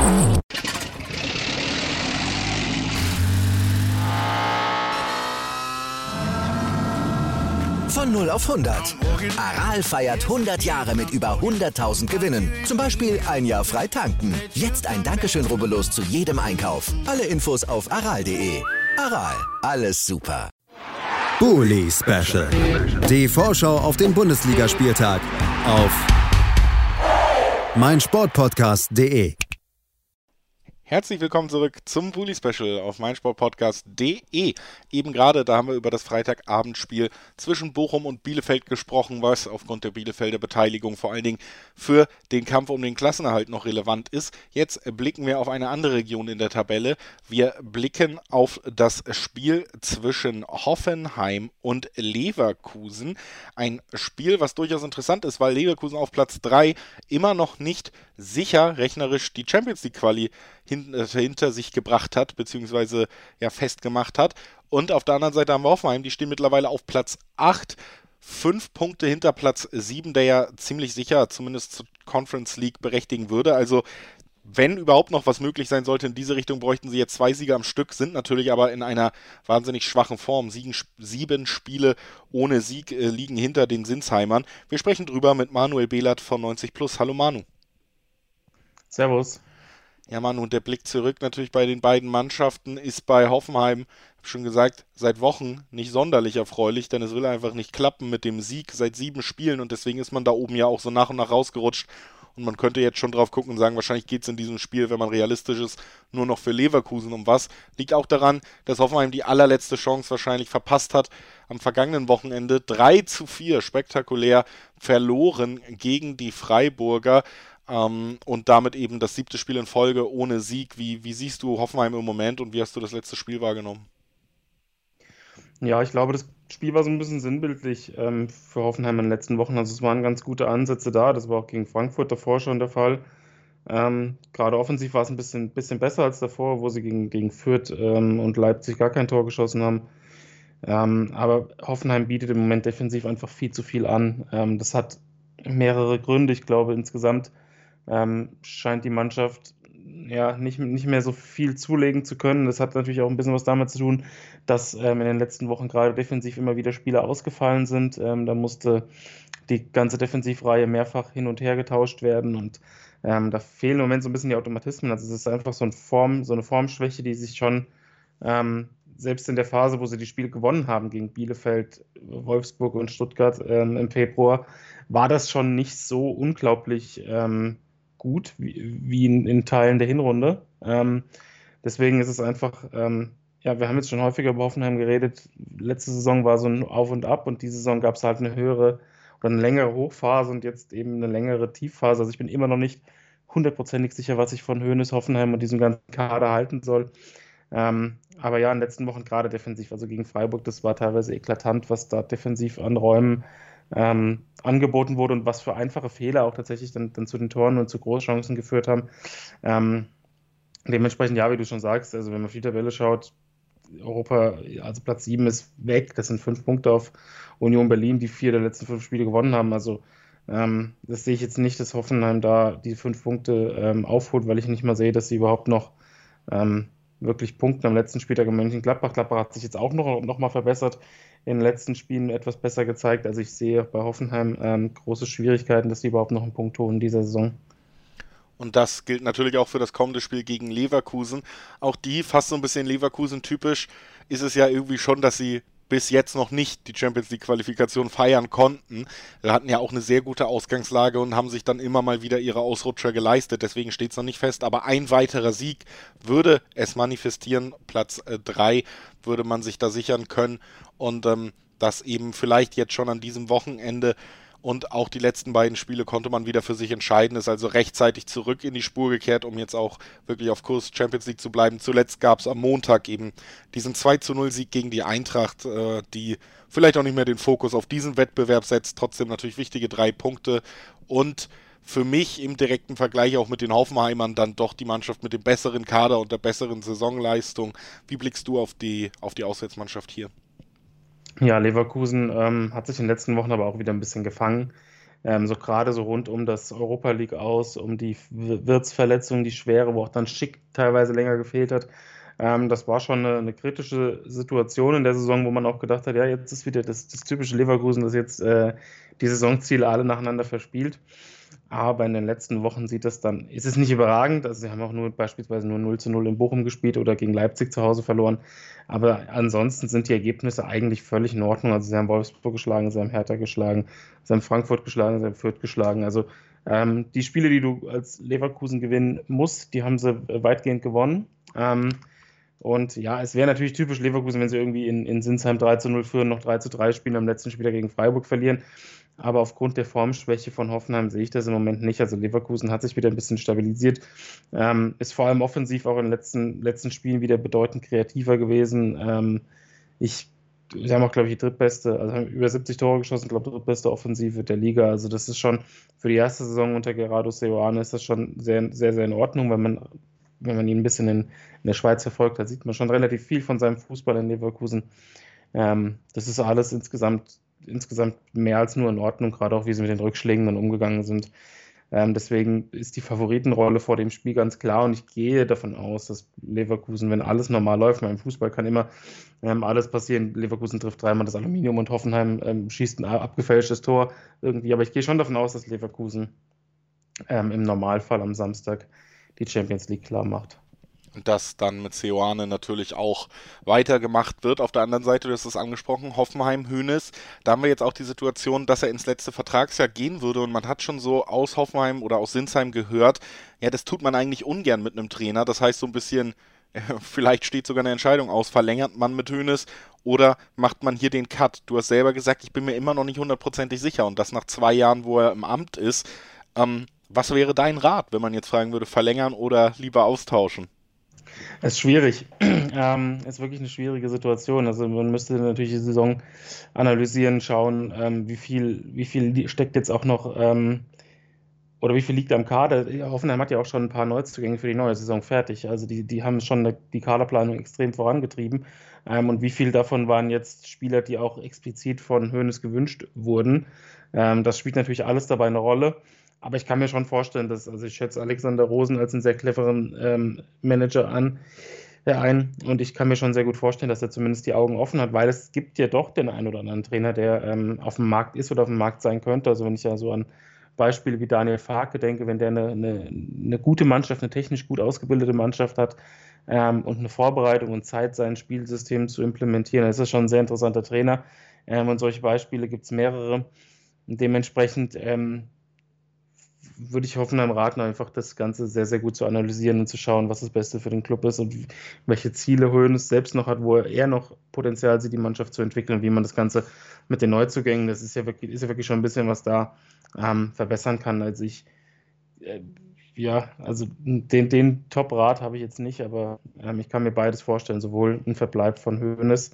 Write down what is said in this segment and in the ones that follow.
Von 0 auf 100. Aral feiert 100 Jahre mit über 100.000 Gewinnen. Zum Beispiel ein Jahr frei tanken. Jetzt ein Dankeschön, rubbellos zu jedem Einkauf. Alle Infos auf aral.de. Aral, alles super. Bully Special. Die Vorschau auf den Bundesligaspieltag auf meinsportpodcast.de. Herzlich willkommen zurück zum Bully Special auf meinsportpodcast.de. Eben gerade, da haben wir über das Freitagabendspiel zwischen Bochum und Bielefeld gesprochen, was aufgrund der Bielefelder Beteiligung vor allen Dingen für den Kampf um den Klassenerhalt noch relevant ist. Jetzt blicken wir auf eine andere Region in der Tabelle. Wir blicken auf das Spiel zwischen Hoffenheim und Leverkusen. Ein Spiel, was durchaus interessant ist, weil Leverkusen auf Platz 3 immer noch nicht sicher rechnerisch die Champions League Quali hinter sich gebracht hat, beziehungsweise ja festgemacht hat. Und auf der anderen Seite haben wir Hoffenheim, die stehen mittlerweile auf Platz 8, 5 Punkte hinter Platz 7, der ja ziemlich sicher zumindest zur Conference League berechtigen würde. Also wenn überhaupt noch was möglich sein sollte in diese Richtung, bräuchten sie jetzt 2 Siege am Stück, sind natürlich aber in einer wahnsinnig schwachen Form. 7 Spiele ohne Sieg liegen hinter den Sinsheimern. Wir sprechen drüber mit Manuel Behlert von 90+. Hallo Manu. Servus. Ja, Mann, und der Blick zurück natürlich bei den beiden Mannschaften ist bei Hoffenheim, ich habe schon gesagt, seit Wochen nicht sonderlich erfreulich, denn es will einfach nicht klappen mit dem Sieg seit 7 Spielen und deswegen ist man da oben ja auch so nach und nach rausgerutscht und man könnte jetzt schon drauf gucken und sagen, wahrscheinlich geht es in diesem Spiel, wenn man realistisch ist, nur noch für Leverkusen um was. Liegt auch daran, dass Hoffenheim die allerletzte Chance wahrscheinlich verpasst hat. Am vergangenen Wochenende 3-4 spektakulär verloren gegen die Freiburger. Und damit eben das 7. Spiel in Folge ohne Sieg. Wie siehst du Hoffenheim im Moment und wie hast du das letzte Spiel wahrgenommen? Ja, ich glaube, das Spiel war so ein bisschen sinnbildlich für Hoffenheim in den letzten Wochen. Also es waren ganz gute Ansätze da. Das war auch gegen Frankfurt davor schon der Fall. Gerade offensiv war es ein bisschen besser als davor, wo sie gegen Fürth und Leipzig gar kein Tor geschossen haben. Aber Hoffenheim bietet im Moment defensiv einfach viel zu viel an. Das hat mehrere Gründe. Ich glaube, insgesamt scheint die Mannschaft ja nicht mehr so viel zulegen zu können. Das hat natürlich auch ein bisschen was damit zu tun, dass in den letzten Wochen gerade defensiv immer wieder Spieler ausgefallen sind. Da musste die ganze Defensivreihe mehrfach hin und her getauscht werden und da fehlen im Moment so ein bisschen die Automatismen. Also es ist einfach so eine Formschwäche, die sich schon selbst in der Phase, wo sie die Spiele gewonnen haben gegen Bielefeld, Wolfsburg und Stuttgart im Februar, war das schon nicht so unglaublich gut wie in Teilen der Hinrunde. Deswegen ist es einfach, wir haben jetzt schon häufiger über Hoffenheim geredet. Letzte Saison war so ein Auf und Ab und diese Saison gab es halt eine höhere oder eine längere Hochphase und jetzt eben eine längere Tiefphase. Also ich bin immer noch nicht 100%ig sicher, was ich von Hoeneß, Hoffenheim und diesem ganzen Kader halten soll. Aber ja, in den letzten Wochen gerade defensiv, also gegen Freiburg, das war teilweise eklatant, was da defensiv an Räumen angeboten wurde und was für einfache Fehler auch tatsächlich dann zu den Toren und zu Großchancen geführt haben. Dementsprechend, ja, wie du schon sagst, also wenn man auf die Tabelle schaut, Europa, also Platz 7 ist weg, das sind 5 Punkte auf Union Berlin, die 4 der letzten 5 Spiele gewonnen haben, also das sehe ich jetzt nicht, dass Hoffenheim da die 5 Punkte aufholt, weil ich nicht mal sehe, dass sie überhaupt noch wirklich punkten am letzten Spieltag in Mönchengladbach. Gladbach hat sich jetzt auch noch mal verbessert, in den letzten Spielen etwas besser gezeigt. Also ich sehe bei Hoffenheim große Schwierigkeiten, dass sie überhaupt noch einen Punkt holen in dieser Saison. Und das gilt natürlich auch für das kommende Spiel gegen Leverkusen. Auch die, fast so ein bisschen Leverkusen-typisch, ist es ja irgendwie schon, dass sie bis jetzt noch nicht die Champions League Qualifikation feiern konnten. Wir hatten ja auch eine sehr gute Ausgangslage und haben sich dann immer mal wieder ihre Ausrutscher geleistet. Deswegen steht es noch nicht fest. Aber ein weiterer Sieg würde es manifestieren. Platz 3 würde man sich da sichern können. Und das eben vielleicht jetzt schon an diesem Wochenende und auch die letzten beiden Spiele konnte man wieder für sich entscheiden, ist also rechtzeitig zurück in die Spur gekehrt, um jetzt auch wirklich auf Kurs Champions League zu bleiben. Zuletzt gab es am Montag eben diesen 2-0-Sieg gegen die Eintracht, die vielleicht auch nicht mehr den Fokus auf diesen Wettbewerb setzt, trotzdem natürlich wichtige 3 Punkte und für mich im direkten Vergleich auch mit den Hoffenheimern dann doch die Mannschaft mit dem besseren Kader und der besseren Saisonleistung. Wie blickst du auf die Auswärtsmannschaft hier? Ja, Leverkusen hat sich in den letzten Wochen aber auch wieder ein bisschen gefangen. So gerade so rund um das Europa League aus, um die Wirtz-Verletzung, die schwere, wo auch dann Schick teilweise länger gefehlt hat. Das war schon eine kritische Situation in der Saison, wo man auch gedacht hat, ja, jetzt ist wieder das typische Leverkusen, das jetzt die Saisonziele alle nacheinander verspielt. Aber in den letzten Wochen ist es nicht überragend. Also sie haben auch beispielsweise nur 0:0 in Bochum gespielt oder gegen Leipzig zu Hause verloren. Aber ansonsten sind die Ergebnisse eigentlich völlig in Ordnung. Also sie haben Wolfsburg geschlagen, sie haben Hertha geschlagen, sie haben Frankfurt geschlagen, sie haben Fürth geschlagen. Also die Spiele, die du als Leverkusen gewinnen musst, die haben sie weitgehend gewonnen. Und ja, es wäre natürlich typisch Leverkusen, wenn sie irgendwie in Sinsheim 3:0 führen, noch 3:3 spielen, am letzten Spiel gegen Freiburg verlieren. Aber aufgrund der Formschwäche von Hoffenheim sehe ich das im Moment nicht. Also Leverkusen hat sich wieder ein bisschen stabilisiert, ist vor allem offensiv auch in den letzten Spielen wieder bedeutend kreativer gewesen. Sie haben auch, glaube ich, die drittbeste, also haben über 70 Tore geschossen, glaube ich, drittbeste Offensive der Liga. Also das ist schon für die erste Saison unter Gerardo Seoane ist das schon sehr, sehr, sehr in Ordnung. Wenn man ihn ein bisschen in der Schweiz verfolgt hat, sieht man schon relativ viel von seinem Fußball in Leverkusen. Das ist alles insgesamt mehr als nur in Ordnung, gerade auch wie sie mit den Rückschlägen dann umgegangen sind. Deswegen ist die Favoritenrolle vor dem Spiel ganz klar und ich gehe davon aus, dass Leverkusen, wenn alles normal läuft, im Fußball kann immer alles passieren. Leverkusen trifft dreimal das Aluminium und Hoffenheim schießt ein abgefälschtes Tor irgendwie, aber ich gehe schon davon aus, dass Leverkusen im Normalfall am Samstag die Champions League klar macht. Und dass dann mit Seoane natürlich auch weitergemacht wird. Auf der anderen Seite, du hast es angesprochen, Hoffenheim, Hoeneß, da haben wir jetzt auch die Situation, dass er ins letzte Vertragsjahr gehen würde und man hat schon so aus Hoffenheim oder aus Sinsheim gehört, ja, das tut man eigentlich ungern mit einem Trainer. Das heißt so ein bisschen, vielleicht steht sogar eine Entscheidung aus, verlängert man mit Hoeneß oder macht man hier den Cut? Du hast selber gesagt, ich bin mir immer noch nicht 100% sicher und das nach 2 Jahren, wo er im Amt ist. Was wäre dein Rat, wenn man jetzt fragen würde, verlängern oder lieber austauschen? Es ist schwierig. Es ist wirklich eine schwierige Situation. Also man müsste natürlich die Saison analysieren, schauen, wie viel steckt jetzt auch noch oder wie viel liegt am Kader. Hoffenheim hat ja auch schon ein paar Neuzugänge für die neue Saison fertig. Also die haben schon die Kaderplanung extrem vorangetrieben. Und wie viel davon waren jetzt Spieler, die auch explizit von Hoeneß gewünscht wurden. Das spielt natürlich alles dabei eine Rolle. Aber ich kann mir schon vorstellen, also ich schätze Alexander Rosen als einen sehr cleveren Manager ein. Und ich kann mir schon sehr gut vorstellen, dass er zumindest die Augen offen hat, weil es gibt ja doch den einen oder anderen Trainer, der auf dem Markt ist oder auf dem Markt sein könnte. Also wenn ich ja so an Beispiele wie Daniel Farke denke, wenn der eine gute Mannschaft, eine technisch gut ausgebildete Mannschaft hat und eine Vorbereitung und Zeit, sein Spielsystem zu implementieren, dann ist das schon ein sehr interessanter Trainer. Und solche Beispiele gibt es mehrere. Und dementsprechend würde ich Hoffenheim raten, einfach das Ganze sehr, sehr gut zu analysieren und zu schauen, was das Beste für den Club ist und welche Ziele Hoeneß selbst noch hat, wo er noch Potenzial sieht, die Mannschaft zu entwickeln, wie man das Ganze mit den Neuzugängen, das ist ja wirklich schon ein bisschen was da verbessern kann. Also den Top-Rat habe ich jetzt nicht, aber ich kann mir beides vorstellen, sowohl ein Verbleib von Hoeneß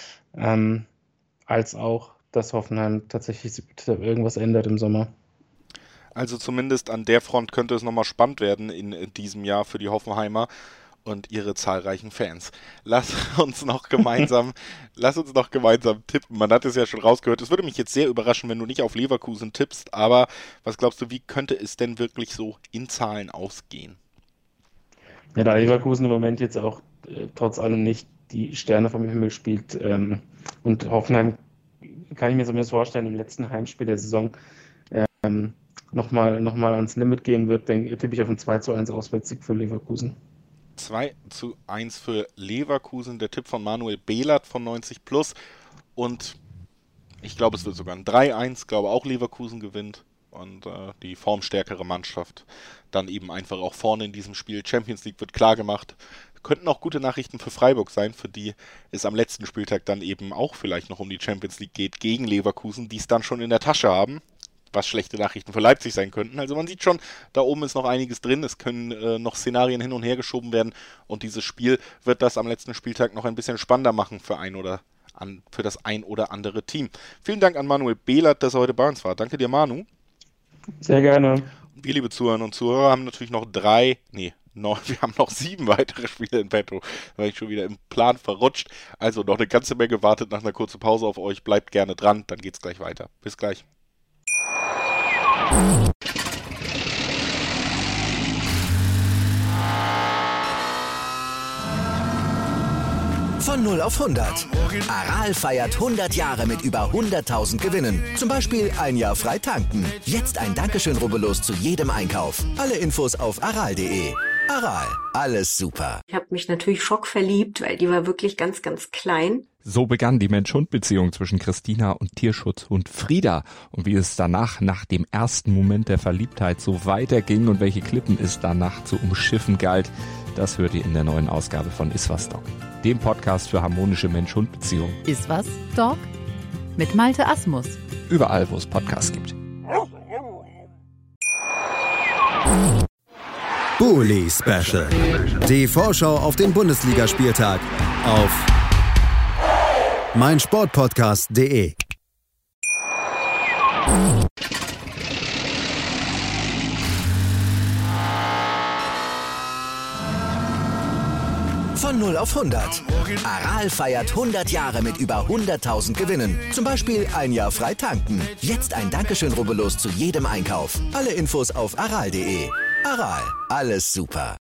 als auch, dass Hoffenheim tatsächlich irgendwas ändert im Sommer. Also zumindest an der Front könnte es nochmal spannend werden in diesem Jahr für die Hoffenheimer und ihre zahlreichen Fans. Lass uns noch gemeinsam tippen. Man hat es ja schon rausgehört. Es würde mich jetzt sehr überraschen, wenn du nicht auf Leverkusen tippst, aber was glaubst du, wie könnte es denn wirklich so in Zahlen ausgehen? Ja, da Leverkusen im Moment jetzt auch trotz allem nicht die Sterne vom Himmel spielt und Hoffenheim, kann ich mir zumindest vorstellen, im letzten Heimspiel der Saison nochmal ans Limit gehen wird, tippe ich auf einen 2:1 Auswärtssieg für Leverkusen. 2:1 für Leverkusen, der Tipp von Manuel Behlert von 90+ und ich glaube, es wird sogar ein 3:1, glaube auch Leverkusen gewinnt und die formstärkere Mannschaft dann eben einfach auch vorne in diesem Spiel. Champions League wird klar gemacht. Könnten auch gute Nachrichten für Freiburg sein, für die es am letzten Spieltag dann eben auch vielleicht noch um die Champions League geht, gegen Leverkusen, die es dann schon in der Tasche haben. Was schlechte Nachrichten für Leipzig sein könnten. Also man sieht schon, da oben ist noch einiges drin. Es können noch Szenarien hin und her geschoben werden. Und dieses Spiel wird das am letzten Spieltag noch ein bisschen spannender machen für das ein oder andere Team. Vielen Dank an Manuel Behlert, dass er heute bei uns war. Danke dir, Manu. Sehr gerne. Und wir, liebe Zuhörerinnen und Zuhörer, haben natürlich noch wir haben noch 7 weitere Spiele in petto. Da war ich schon wieder im Plan verrutscht. Also noch eine ganze Menge wartet nach einer kurzen Pause auf euch. Bleibt gerne dran, dann geht's gleich weiter. Bis gleich. Von 0 auf 100. Aral feiert 100 Jahre mit über 100.000 Gewinnen. Zum Beispiel ein Jahr frei tanken. Jetzt ein Dankeschön, rubbellos zu jedem Einkauf. Alle Infos auf aral.de. Aral, alles super. Ich habe mich natürlich schockverliebt, weil die war wirklich ganz, ganz klein. So begann die Mensch-Hund-Beziehung zwischen Christina und Tierschutzhund Frieda. Und wie es danach, nach dem ersten Moment der Verliebtheit, so weiterging und welche Klippen es danach zu umschiffen galt, das hört ihr in der neuen Ausgabe von Iswas Dog, dem Podcast für harmonische Mensch-Hund-Beziehungen. Iswas Dog? Mit Malte Asmus. Überall, wo es Podcasts gibt. Bully Special. Die Vorschau auf den Bundesligaspieltag auf meinsportpodcast.de. Von 0 auf 100. Aral feiert 100 Jahre mit über 100.000 Gewinnen. Zum Beispiel ein Jahr frei tanken. Jetzt ein Dankeschön, rubbellos zu jedem Einkauf. Alle Infos auf aral.de. Aral, alles super.